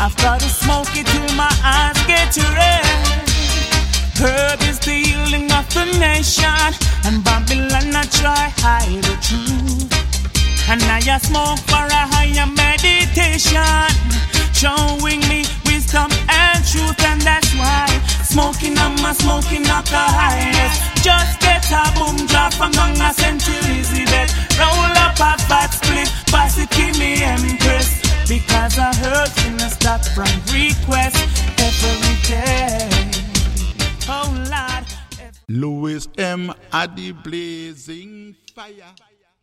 I've got to smoke it till my eyes get red. Herb is the healing of the nation, and Babylon I try hide the truth. And I smoke for a higher meditation, showing me wisdom and truth. And that's why smoking I'm smoking up the highest. Just get a boom drop from down a century bed. Roll up a fat split, pass it to me empress. Because I heard you stop from request every day. Oh Lord, Louis M. at the blazing fire.